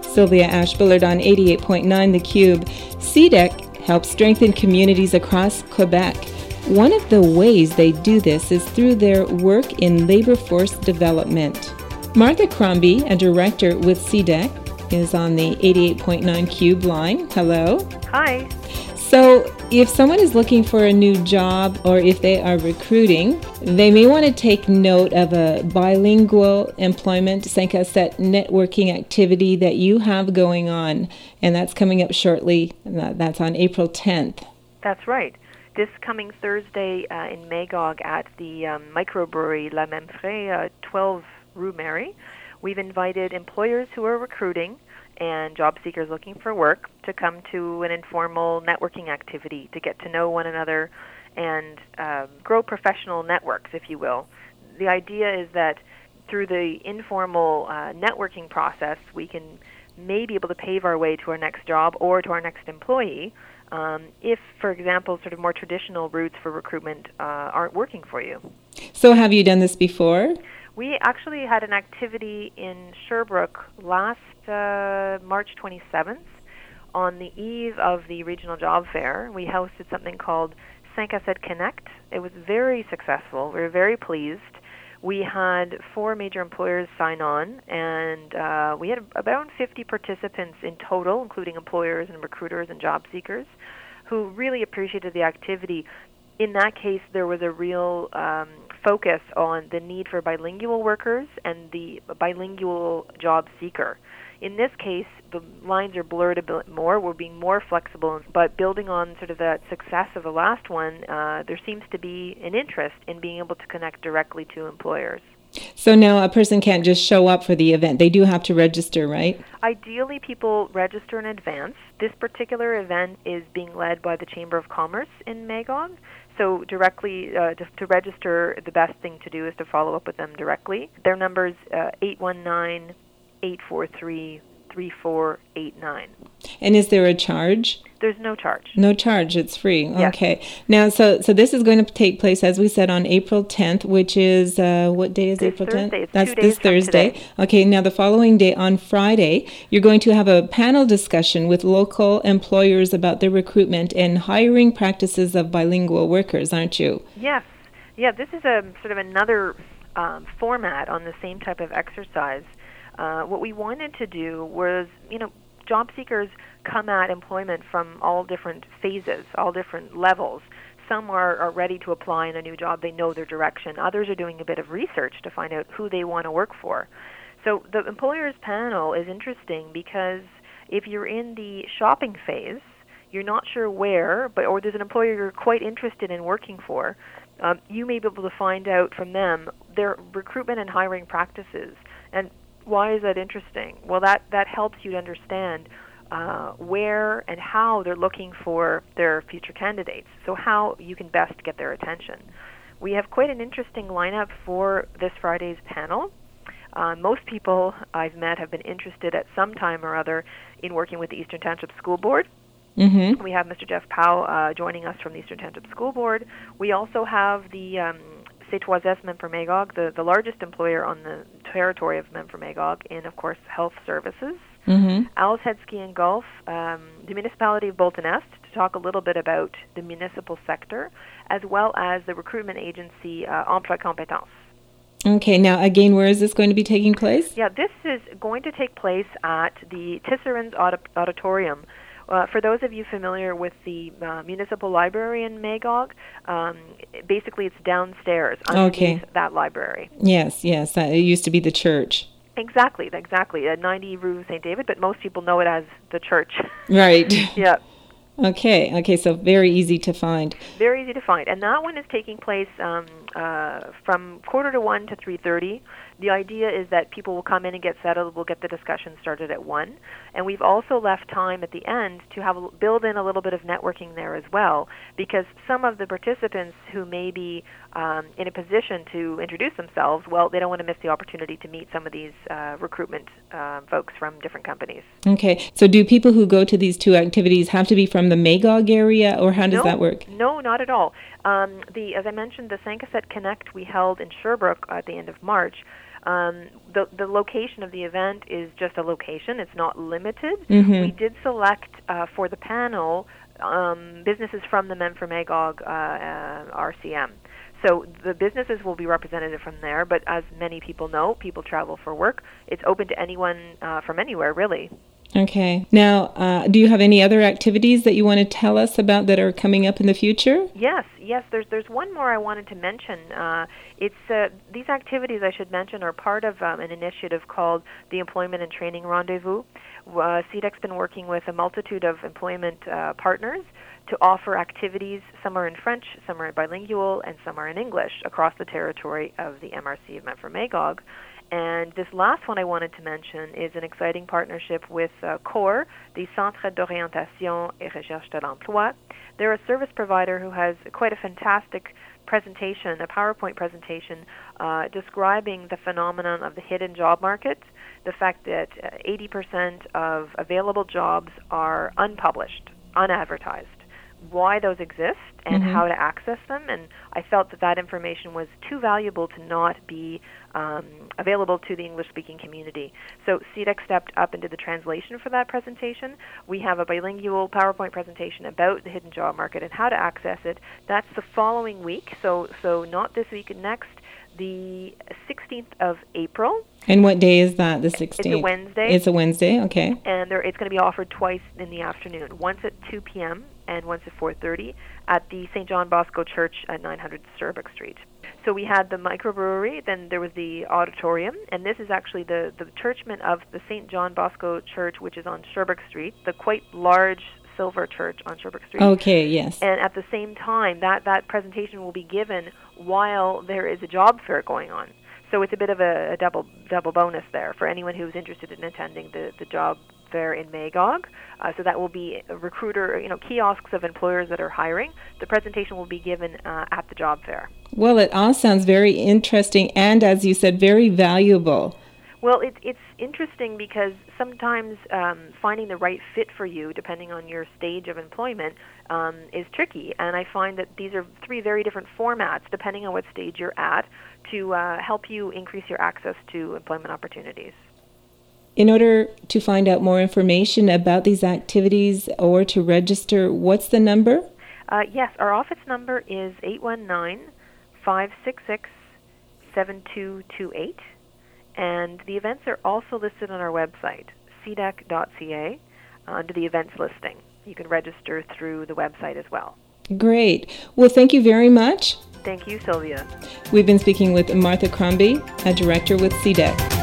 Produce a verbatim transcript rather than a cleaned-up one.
Sylvia Ashbullard on eighty-eight point nine The Cube. C D E C helps strengthen communities across Quebec. One of the ways they do this is through their work in labor force development. Martha Crombie, a director with C D E C, is on the eighty-eight point nine Cube line. Hello. Hi. So if someone is looking for a new job or if they are recruiting, they may want to take note of a bilingual employment cinq à sept networking activity that you have going on, and that's coming up shortly. That's on April tenth. That's right. This coming Thursday uh, in Magog at the um, microbrewery La Memfray, uh, twelve Rue Mary, we've invited employers who are recruiting and job seekers looking for work to come to an informal networking activity to get to know one another and um, grow professional networks, if you will. The idea is that through the informal uh, networking process, we can may be able to pave our way to our next job or to our next employee um, if, for example, sort of more traditional routes for recruitment uh, aren't working for you. So have you done this before? We actually had an activity in Sherbrooke last uh, March twenty-seventh on the eve of the regional job fair. We hosted something called cinq à sept Connect. It was very successful. We were very pleased. We had four major employers sign on, and uh, we had about fifty participants in total, including employers and recruiters and job seekers, who really appreciated the activity. In that case, there was a real um, focus on the need for bilingual workers and the bilingual job seeker. In this case, the lines are blurred a bit more. We're being more flexible, but building on sort of that success of the last one, uh, there seems to be an interest in being able to connect directly to employers. So now a person can't just show up for the event. They do have to register, right? Ideally, people register in advance. This particular event is being led by the Chamber of Commerce in Magog. So directly uh, to, to register, the best thing to do is to follow up with them directly. Their number is uh, eight one nine, eight four three, three four eight nine. And is there a charge? There's no charge. No charge. It's free. Yes. Okay. Now, so so this is going to take place, as we said, on April tenth, which is, uh, what day is this April Thursday. tenth? It's That's two days this from Thursday. Today. Okay. Now, the following day, on Friday, you're going to have a panel discussion with local employers about their recruitment and hiring practices of bilingual workers, aren't you? Yes. Yeah, this is a sort of another um, format on the same type of exercise. Uh, what we wanted to do was, you know, job seekers come at employment from all different phases, all different levels. Some are, are ready to apply in a new job. They know their direction. Others are doing a bit of research to find out who they want to work for. So the employers panel is interesting because if you're in the shopping phase, you're not sure where, but or there's an employer you're quite interested in working for, um, you may be able to find out from them their recruitment and hiring practices. And why is that interesting? Well, that, that helps you to understand uh, where and how they're looking for their future candidates, so how you can best get their attention. We have quite an interesting lineup for this Friday's panel. Uh, most people I've met have been interested at some time or other in working with the Eastern Township School Board. Mm-hmm. We have Mister Jeff Powell uh, joining us from the Eastern Township School Board. We also have the um, C trois S Memphremagog, the, the largest employer on the territory of Memphremagog in, of course, health services. Mm-hmm. Alice Head Ski and Golf, um, the municipality of Bolton Est, to talk a little bit about the municipal sector, as well as the recruitment agency uh, Emploi Compétences. Okay, now again, where is this going to be taking place? Yeah, this is going to take place at the Tisserand's Audit- Auditorium. Uh, for those of you familiar with the uh, municipal library in Magog, um, basically it's downstairs underneath Okay. that library. Yes, yes. Uh, it used to be the church. Exactly, exactly. Uh, ninety Rue Saint David, but most people know it as the church. Right. Yeah. Okay, okay, so very easy to find. Very easy to find. And that one is taking place um, uh, from quarter to one to three thirty. The idea is that people will come in and get settled. We'll get the discussion started at one. And we've also left time at the end to have a, build in a little bit of networking there as well, because some of the participants who may be um, in a position to introduce themselves, well, they don't want to miss the opportunity to meet some of these uh, recruitment uh, folks from different companies. Okay, so do people who go to these two activities have to be from the Magog area, or how does no, that work? No, not at all. Um, the as I mentioned, the cinq à sept Connect we held in Sherbrooke at the end of March. Um, the, the location of the event is just a location. It's not limited. Mm-hmm. We did select uh, for the panel um, businesses from the Men for Magog uh, uh, R C M. So the businesses will be represented from there, but as many people know, people travel for work. It's open to anyone uh, from anywhere, really. Okay. Now, uh, do you have any other activities that you want to tell us about that are coming up in the future? Yes, yes. There's there's one more I wanted to mention. Uh, it's uh, these activities I should mention are part of um, an initiative called the Employment and Training Rendezvous. Uh, C D E C's been working with a multitude of employment uh, partners to offer activities. Some are in French, some are bilingual, and some are in English across the territory of the M R C of Men for Magog. And this last one I wanted to mention is an exciting partnership with uh, CORE, the Centre d'Orientation et Recherche de l'Emploi. They're a service provider who has quite a fantastic presentation, a PowerPoint presentation, uh, describing the phenomenon of the hidden job market, the fact that uh, eighty percent of available jobs are unpublished, unadvertised, why those exist, and mm-hmm. how to access them. And I felt that that information was too valuable to not be um, available to the English-speaking community. So C D E C stepped up into the translation for that presentation. We have a bilingual PowerPoint presentation about the hidden job market and how to access it. That's the following week, so so not this week, next, the sixteenth of April. And what day is that, the sixteenth? It's a Wednesday. It's a Wednesday, okay. And there, it's going to be offered twice in the afternoon, once at two p.m. and once at four thirty at the Saint John Bosco Church at nine hundred Sherbrooke Street. So we had the microbrewery, then there was the auditorium, and this is actually the, the churchman of the Saint John Bosco Church, which is on Sherbrooke Street, the quite large silver church on Sherbrooke Street. Okay, yes. And at the same time, that, that presentation will be given while there is a job fair going on. So it's a bit of a, a double double bonus there for anyone who's interested in attending the, the job fair in Magog. Uh, so that will be a recruiter, you know, kiosks of employers that are hiring. The presentation will be given uh, at the job fair. Well, it all sounds very interesting and, as you said, very valuable. Well, it, it's interesting because sometimes um, finding the right fit for you, depending on your stage of employment, um, is tricky. And I find that these are three very different formats, depending on what stage you're at, to uh, help you increase your access to employment opportunities. In order to find out more information about these activities or to register, what's the number? Uh, yes, our office number is eight one nine, five six six, seven two two eight. And the events are also listed on our website, c d e c dot c a, uh, under the events listing. You can register through the website as well. Great. Well, thank you very much. Thank you, Sylvia. We've been speaking with Martha Crombie, a director with C D E C.